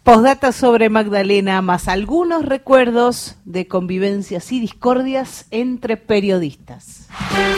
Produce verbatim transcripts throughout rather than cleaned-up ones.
Postdata sobre Magdalena, más algunos recuerdos de convivencias y discordias entre periodistas.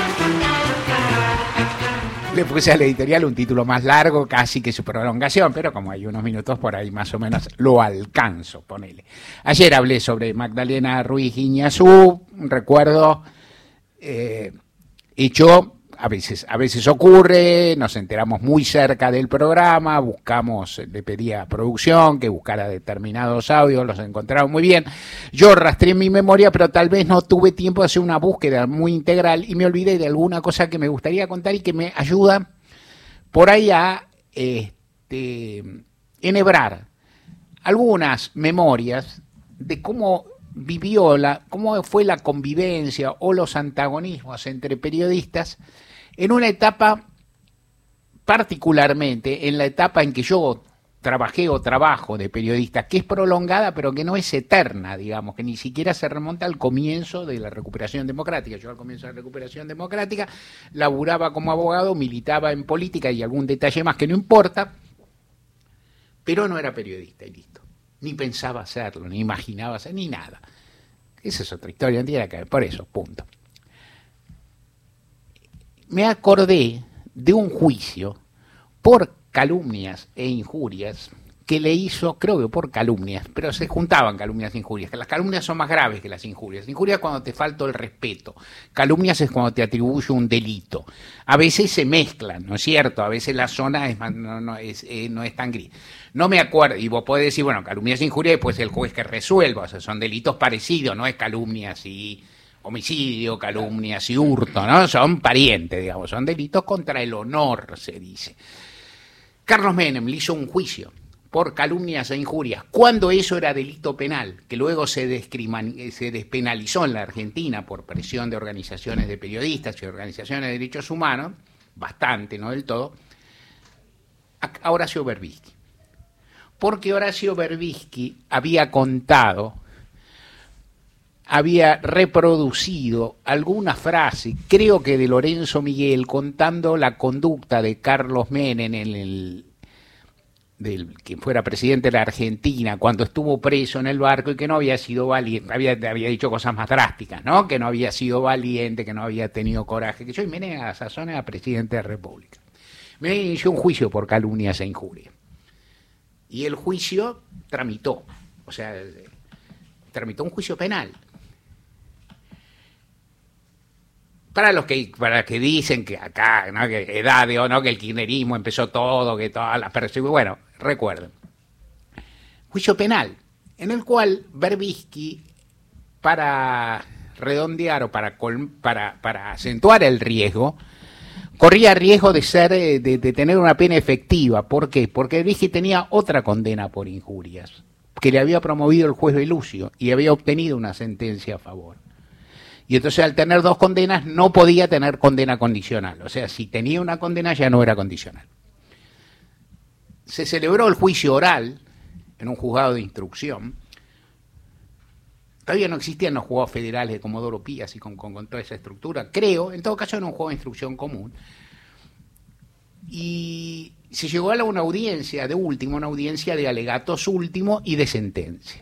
Le puse a la editorial un título más largo, casi que su prolongación, pero como hay unos minutos por ahí más o menos lo alcanzo, ponele. Ayer hablé sobre Magdalena Ruiz Guiñazú, un recuerdo eh, hecho, a veces, a veces ocurre, nos enteramos muy cerca del programa, buscamos, le pedía a producción que buscara determinados audios, los encontraron muy bien. Yo rastré en mi memoria, pero tal vez no tuve tiempo de hacer una búsqueda muy integral y me olvidé de alguna cosa que me gustaría contar y que me ayuda por ahí a este, enhebrar algunas memorias de cómo vivió la, cómo fue la convivencia o los antagonismos entre periodistas en una etapa, particularmente en la etapa en que yo trabajé o trabajo de periodista, que es prolongada pero que no es eterna, digamos, que ni siquiera se remonta al comienzo de la recuperación democrática. Yo al comienzo de la recuperación democrática laburaba como abogado, militaba en política y algún detalle más que no importa, pero no era periodista y listo. Ni pensaba hacerlo, ni imaginaba hacerlo, ni nada. Esa es otra historia, no tiene que ver, por eso, punto. Me acordé de un juicio por calumnias e injurias que le hizo, creo que por calumnias, pero se juntaban calumnias e injurias, que las calumnias son más graves que las injurias. Injurias es cuando te falta el respeto, calumnias es cuando te atribuye un delito. A veces se mezclan, ¿no es cierto? A veces la zona es más, no, no, es, eh, no es tan gris. No me acuerdo, y vos podés decir, bueno, calumnias e injurias, después el juez que resuelva, o sea, son delitos parecidos, no es calumnias y homicidio, calumnias y hurto, ¿no? Son parientes, digamos, son delitos contra el honor, se dice. Carlos Menem le hizo un juicio por calumnias e injurias, cuando eso era delito penal, que luego se, se despenalizó en la Argentina por presión de organizaciones de periodistas y organizaciones de derechos humanos, bastante, no del todo, a Horacio Berbisky. Porque Horacio Berbisky había contado, había reproducido alguna frase, creo que de Lorenzo Miguel, contando la conducta de Carlos Menem en el del que fuera presidente de la Argentina cuando estuvo preso en el barco y que no había sido valiente, había, había dicho cosas más drásticas, ¿no? Que no había sido valiente, que no había tenido coraje, que yo y Menem a esa zona era presidente de la República. Me inició un juicio por calumnias e injurias. Y el juicio tramitó, o sea, tramitó un juicio penal. Para los que para que dicen que acá, ¿no? Que edad de o no, que el kirchnerismo empezó todo, que todas las persecuciones, bueno, recuerden. Juicio penal, en el cual Berbisky, para redondear o para, para, para acentuar el riesgo, corría riesgo de ser de, de tener una pena efectiva. ¿Por qué? Porque Berbisky tenía otra condena por injurias, que le había promovido el juez Belucio y había obtenido una sentencia a favor. Y entonces al tener dos condenas no podía tener condena condicional. O sea, si tenía una condena ya no era condicional. Se celebró el juicio oral en un juzgado de instrucción. Todavía no existían los juzgados federales de Comodoro Pi, así con, con, con toda esa estructura. Creo, en todo caso era un juzgado de instrucción común. Y se llegó a una audiencia de último, una audiencia de alegatos último y de sentencia.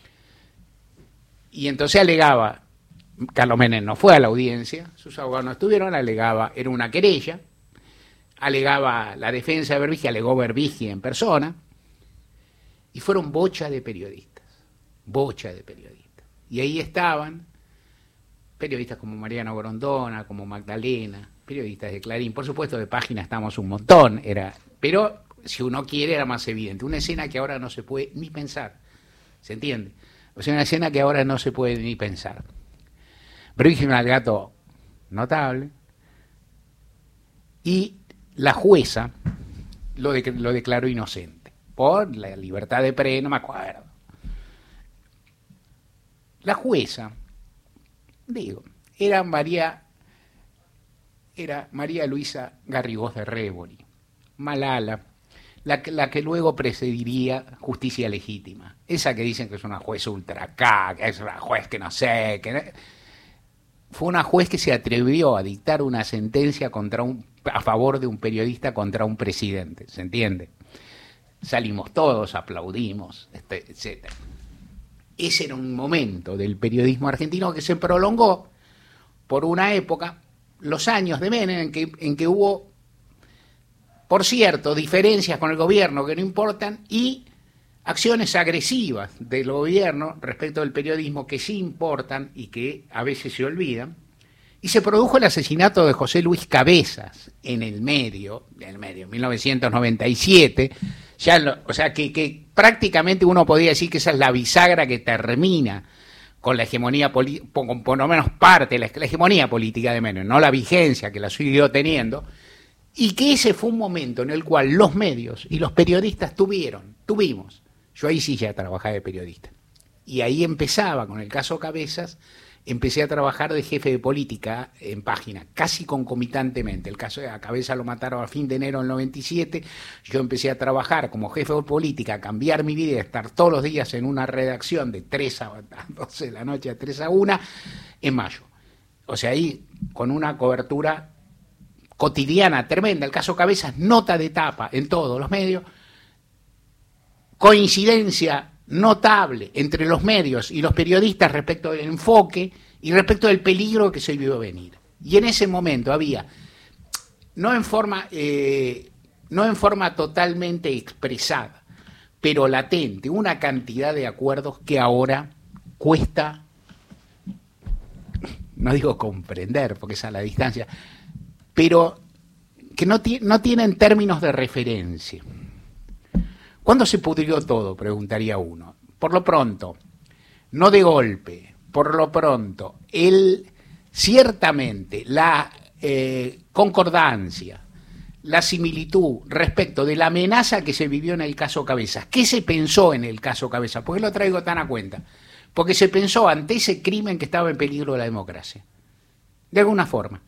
Y entonces alegaba... Carlos Menem no fue a la audiencia, sus abogados no estuvieron, alegaba, era una querella, alegaba la defensa de Berbisky, alegó Berbisky en persona, y fueron bocha de periodistas, bocha de periodistas. Y ahí estaban periodistas como Mariano Grondona, como Magdalena, periodistas de Clarín, por supuesto de Página estamos un montón, era, pero si uno quiere era más evidente, una escena que ahora no se puede ni pensar, ¿se entiende? O sea, una escena que ahora no se puede ni pensar. Berbisky un alegato notable y la jueza lo, de, lo declaró inocente por la libertad de pre, no me acuerdo. La jueza, digo, era María, era María Luisa Garrigós de Réboli, Malala, la, la que luego precediría Justicia Legítima, esa que dicen que es una juez ultra acá, que es una juez que no sé, que fue una juez que se atrevió a dictar una sentencia contra un, a favor de un periodista contra un presidente, ¿se entiende? salimos todos, aplaudimos, este, etcétera. Ese era un momento del periodismo argentino que se prolongó por una época, los años de Menem, en que, en que hubo, por cierto, diferencias con el gobierno que no importan y acciones agresivas del gobierno respecto del periodismo que sí importan y que a veces se olvidan. Y se produjo el asesinato de José Luis Cabezas en el medio, en el medio, mil novecientos noventa y siete. Ya lo, o sea, que, que prácticamente uno podría decir que esa es la bisagra que termina con la hegemonía política, con por lo menos parte de la, la hegemonía política de Menem, no la vigencia que la siguió teniendo, y que ese fue un momento en el cual los medios y los periodistas tuvieron, tuvimos, yo ahí sí ya trabajaba de periodista, y ahí empezaba con el caso Cabezas. Empecé a trabajar de jefe de política en Página, casi concomitantemente. El caso de la Cabeza lo mataron a fin de enero del noventa y siete. Yo empecé a trabajar como jefe de política, a cambiar mi vida, a estar todos los días en una redacción de tres a doce de la noche, a tres a una, en mayo. O sea, ahí con una cobertura cotidiana tremenda. El caso Cabezas, nota de tapa en todos los medios. Coincidencia notable entre los medios y los periodistas respecto del enfoque y respecto del peligro que se vio venir. Y en ese momento había, no en forma, eh, no en forma totalmente expresada, pero latente, una cantidad de acuerdos que ahora cuesta, no digo comprender, porque es a la distancia, pero que no, no tienen términos de referencia. ¿Cuándo se pudrió todo?, preguntaría uno. Por lo pronto, no de golpe, por lo pronto, el, ciertamente la eh, concordancia, la similitud respecto de la amenaza que se vivió en el caso Cabezas. ¿Qué se pensó en el caso Cabezas? ¿Por qué lo traigo tan a cuenta? Porque se pensó ante ese crimen que estaba en peligro de la democracia. De alguna forma.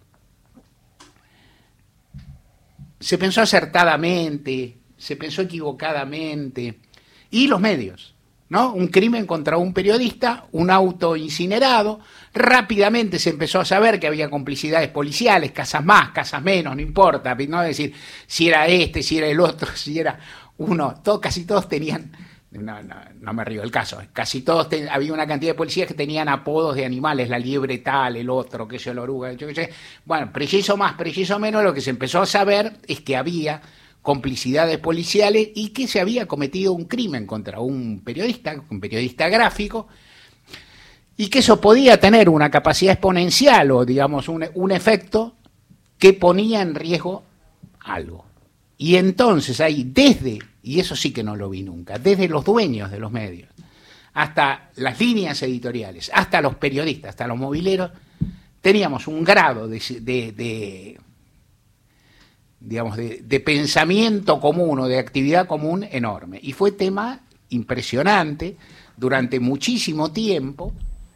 Se pensó acertadamente, se pensó equivocadamente, y los medios, ¿no? Un crimen contra un periodista, un auto incinerado, rápidamente se empezó a saber que había complicidades policiales, casas más, casas menos, no importa, no decir si era este, si era el otro, si era uno, todo, casi todos tenían, no, no, no me río del caso, casi todos, ten, había una cantidad de policías que tenían apodos de animales, la liebre tal, el otro, que yo, la oruga, yo qué sé, bueno, preciso más, preciso menos, lo que se empezó a saber es que había complicidades policiales y que se había cometido un crimen contra un periodista, un periodista gráfico, y que eso podía tener una capacidad exponencial o, digamos, un, un efecto que ponía en riesgo algo. Y entonces ahí, desde, y eso sí que no lo vi nunca, desde los dueños de los medios, hasta las líneas editoriales, hasta los periodistas, hasta los mobileros, teníamos un grado de... de, de digamos, de, de pensamiento común o de actividad común enorme. Y fue tema impresionante durante muchísimo tiempo.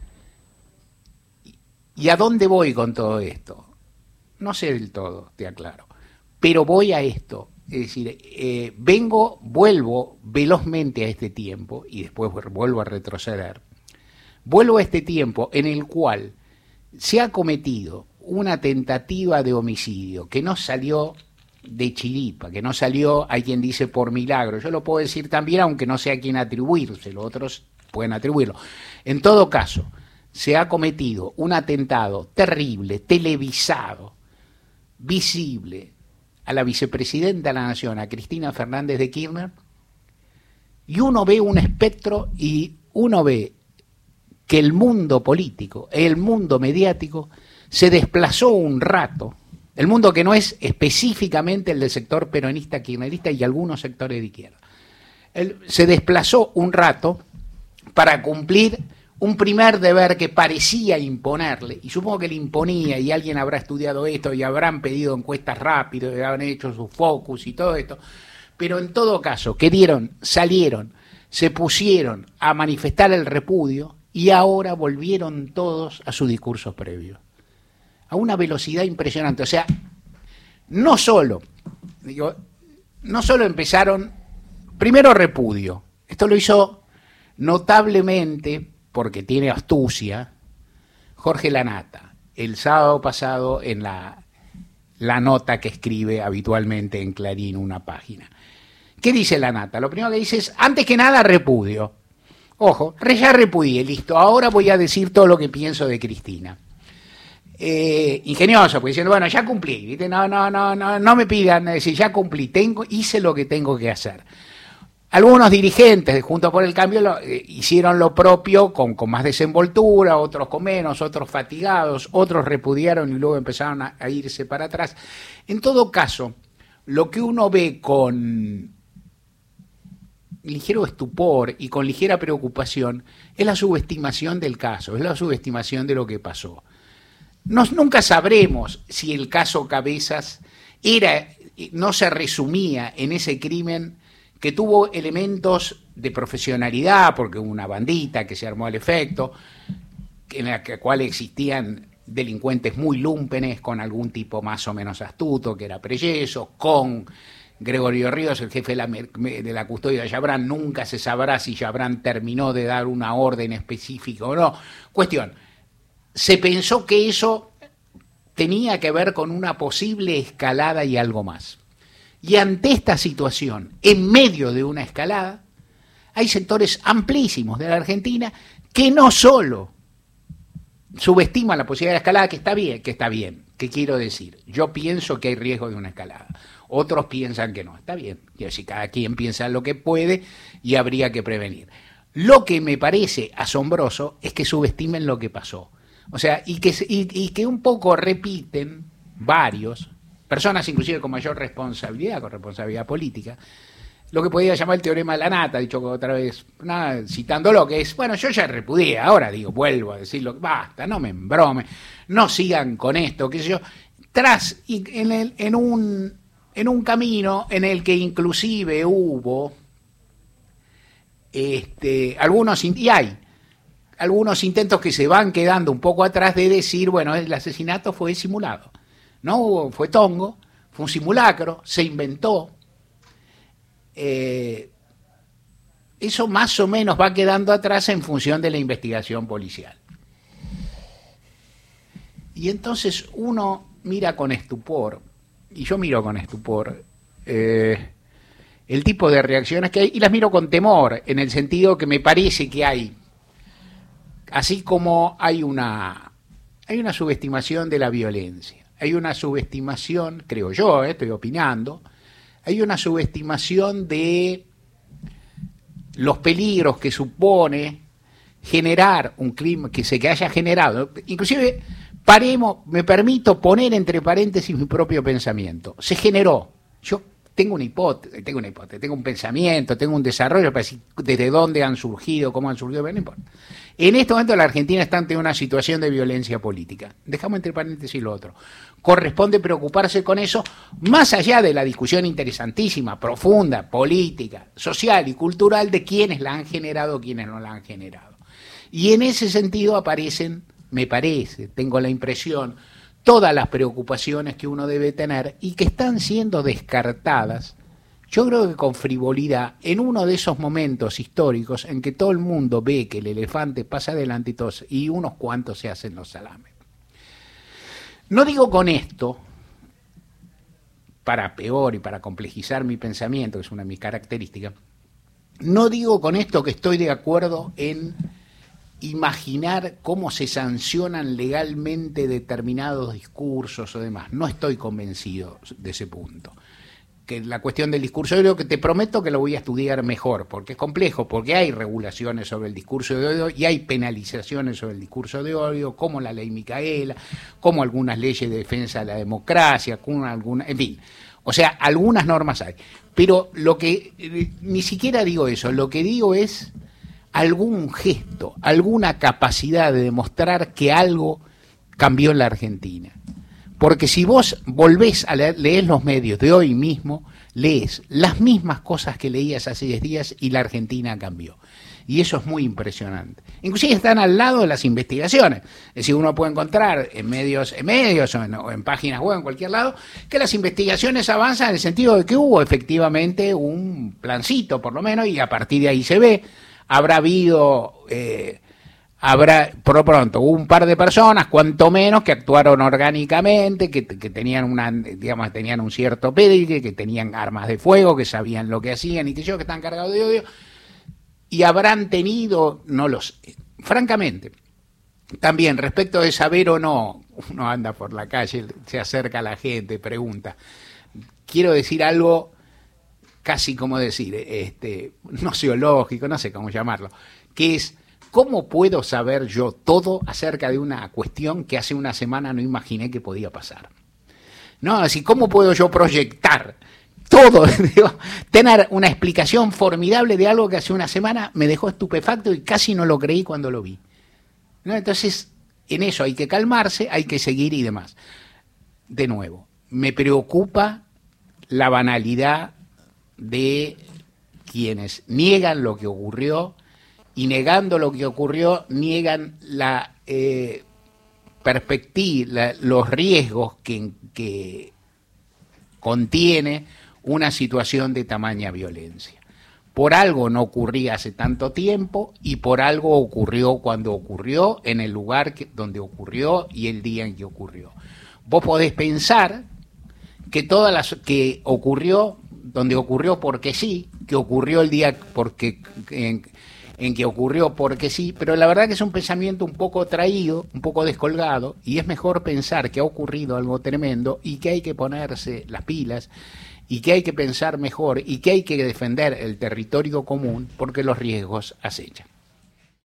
¿Y a dónde voy con todo esto? No sé del todo, te aclaro. Pero voy a esto. Es decir, eh, vengo, vuelvo velozmente a este tiempo y después vuelvo a retroceder. Vuelvo a este tiempo en el cual se ha cometido una tentativa de homicidio que no salió de chiripa, que no salió, hay quien dice por milagro, yo lo puedo decir también aunque no sé a quién atribuírselo, otros pueden atribuirlo. En todo caso, se ha cometido un atentado terrible, televisado, visible, a la vicepresidenta de la Nación, a Cristina Fernández de Kirchner, y uno ve un espectro y uno ve que el mundo político, el mundo mediático, se desplazó un rato. El mundo que no es específicamente el del sector peronista, kirchnerista y algunos sectores de izquierda. Él se desplazó un rato para cumplir un primer deber que parecía imponerle, y supongo que le imponía, y alguien habrá estudiado esto, y habrán pedido encuestas rápidas, y habrán hecho su focus y todo esto, pero en todo caso, que dieron, salieron, se pusieron a manifestar el repudio, y ahora volvieron todos a sus discursos previos. A una velocidad impresionante. O sea, no solo, digo, no solo empezaron, primero repudio, esto lo hizo notablemente, porque tiene astucia, Jorge Lanata, el sábado pasado en la, la nota que escribe habitualmente en Clarín, una página. ¿Qué dice la nata? Lo primero que dice es, antes que nada, repudio. Ojo, ya repudié, listo, ahora voy a decir todo lo que pienso de Cristina. Eh, ingenioso, pues diciendo, bueno, ya cumplí, ¿viste? No, no, no, no, no me pidan decir, ya cumplí, tengo, hice lo que tengo que hacer. Algunos dirigentes de Juntos por el Cambio lo, eh, hicieron lo propio con, con más desenvoltura, otros con menos, otros fatigados, otros repudiaron y luego empezaron a, a irse para atrás. En todo caso, lo que uno ve con ligero estupor y con ligera preocupación es la subestimación del caso, es la subestimación de lo que pasó. Nos, nunca sabremos si el caso Cabezas era, no se resumía en ese crimen que tuvo elementos de profesionalidad, porque hubo una bandita que se armó al efecto, en la cual existían delincuentes muy lúmpenes, con algún tipo más o menos astuto, que era Preyeso, con Gregorio Ríos, el jefe de la, de la custodia de Yabrán. Nunca se sabrá si Yabrán terminó de dar una orden específica o no. Cuestión, se pensó que eso tenía que ver con una posible escalada y algo más. Y ante esta situación, en medio de una escalada, hay sectores amplísimos de la Argentina que no solo subestiman la posibilidad de la escalada, que está bien, que está bien, ¿qué quiero decir? Yo pienso que hay riesgo de una escalada. Otros piensan que no, está bien. Quiero decir, cada quien piensa lo que puede y habría que prevenir. Lo que me parece asombroso es que subestimen lo que pasó. O sea, y que, y, y que un poco repiten varios, personas inclusive con mayor responsabilidad, con responsabilidad política, lo que podía llamar el teorema de la nata, dicho otra vez, nada, citándolo, que es, bueno, yo ya repudié, ahora digo, vuelvo a decirlo, basta, no me embrome, no sigan con esto, qué sé yo, tras, en, el, en, un, en un camino en el que inclusive hubo este, algunos, y hay, algunos intentos que se van quedando un poco atrás de decir, bueno, el asesinato fue simulado. No fue tongo, fue un simulacro, se inventó. Eh, eso más o menos va quedando atrás en función de la investigación policial. Y entonces uno mira con estupor, y yo miro con estupor, eh, el tipo de reacciones que hay, y las miro con temor, en el sentido que me parece que hay, así como hay una, hay una subestimación de la violencia. Hay una subestimación, creo yo, eh, estoy opinando, hay una subestimación de los peligros que supone generar un clima, que se que haya generado. Inclusive, paremos, me permito poner entre paréntesis mi propio pensamiento. Se generó. Yo tengo una hipótesis, tengo una hipótesis, tengo un pensamiento, tengo un desarrollo para decir desde dónde han surgido, cómo han surgido, pero no importa. En este momento la Argentina está ante una situación de violencia política. Dejamos entre paréntesis lo otro. Corresponde preocuparse con eso, más allá de la discusión interesantísima, profunda, política, social y cultural de quiénes la han generado o quiénes no la han generado. Y en ese sentido aparecen, me parece, tengo la impresión, todas las preocupaciones que uno debe tener y que están siendo descartadas, yo creo que con frivolidad, en uno de esos momentos históricos en que todo el mundo ve que el elefante pasa adelante y, todos, y unos cuantos se hacen los salames. No digo con esto, para peor y para complejizar mi pensamiento, que es una de mis características, no digo con esto que estoy de acuerdo en imaginar cómo se sancionan legalmente determinados discursos o demás. No estoy convencido de ese punto. Que la cuestión del discurso de odio, que te prometo que lo voy a estudiar mejor, porque es complejo, porque hay regulaciones sobre el discurso de odio y hay penalizaciones sobre el discurso de odio, como la ley Micaela, como algunas leyes de defensa de la democracia, como alguna, en fin. O sea, algunas normas hay. Pero lo que, ni siquiera digo eso, lo que digo es algún gesto, alguna capacidad de demostrar que algo cambió en la Argentina. Porque si vos volvés a leer, leer los medios de hoy mismo, lees las mismas cosas que leías hace diez días y la Argentina cambió. Y eso es muy impresionante. Inclusive están al lado de las investigaciones. Es decir, uno puede encontrar en medios, en medios o en, o en páginas web, en cualquier lado, que las investigaciones avanzan en el sentido de que hubo efectivamente un plancito, por lo menos, y a partir de ahí se ve. Habrá habido... Eh, habrá, por lo pronto, hubo un par de personas, cuanto menos, que actuaron orgánicamente, que, que tenían una, digamos, tenían un cierto pedigrí, que tenían armas de fuego, que sabían lo que hacían y que yo, que están cargados de odio, y habrán tenido, no los, francamente, también respecto de saber o no, uno anda por la calle, se acerca a la gente, pregunta, quiero decir algo casi como decir, este, nociológico, no sé cómo llamarlo, que es, ¿cómo puedo saber yo todo acerca de una cuestión que hace una semana no imaginé que podía pasar? No, así, ¿cómo puedo yo proyectar todo? Digo, tener una explicación formidable de algo que hace una semana me dejó estupefacto y casi no lo creí cuando lo vi. ¿No? Entonces, en eso hay que calmarse, hay que seguir y demás. De nuevo, me preocupa la banalidad de quienes niegan lo que ocurrió, y negando lo que ocurrió, niegan la eh, perspectiva, la, los riesgos que, que contiene una situación de tamaña violencia. Por algo no ocurría hace tanto tiempo y por algo ocurrió cuando ocurrió, en el lugar que, donde ocurrió y el día en que ocurrió. Vos podés pensar que todas las que ocurrió, donde ocurrió porque sí, que ocurrió el día porque en, en que ocurrió porque sí, pero la verdad que es un pensamiento un poco traído, un poco descolgado, y es mejor pensar que ha ocurrido algo tremendo y que hay que ponerse las pilas y que hay que pensar mejor y que hay que defender el territorio común porque los riesgos acechan.